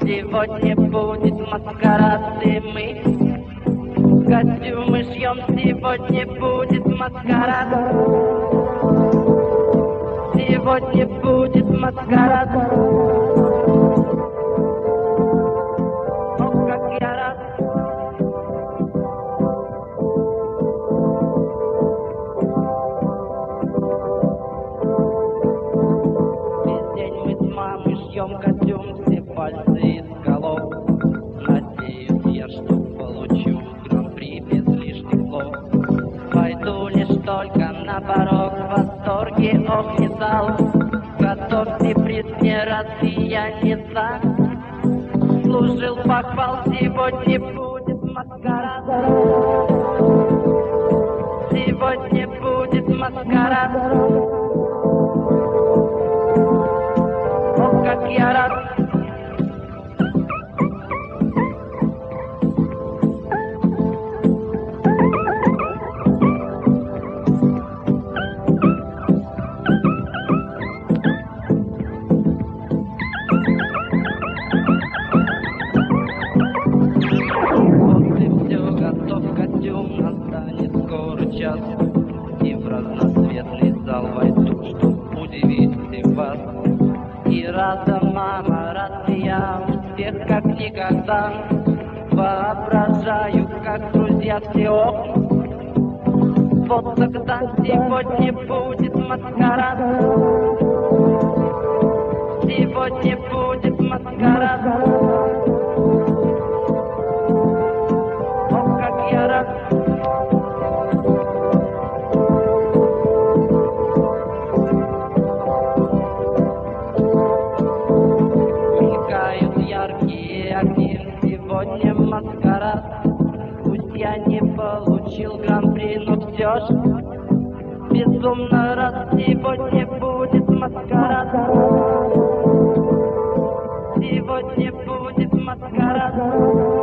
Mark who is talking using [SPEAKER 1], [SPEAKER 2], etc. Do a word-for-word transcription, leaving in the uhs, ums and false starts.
[SPEAKER 1] Сегодня будет маскарад, и мы костюмы шьем. Сегодня будет маскарад. Сегодня будет маскарад. О, как я рад. Весь день мы с мамой шьем костюм, все пальцы из голов. Надеюсь я, что получу гран-при без лишних слов. Пойду лишь только на порог, в восторге общий зал. Готовьте пресне, россиянина. Служил похвал, сегодня будет маскарад. Сегодня будет маскарад. О, как я рад. Настанет скоро час, и в разноцветный зал войду, чтоб удивить всех вас. И рада мама, рад я, успех как никогда. Воображаю, как друзья все ох. Вот тогда сегодня будет маскарад. Сегодня будет маскарад. О, как я рад. Мелькают яркие огни, сегодня маскарад. Пусть я не получил гран-при, но все ж безумно рад. Сегодня будет маскарад. Сегодня будет маскарад.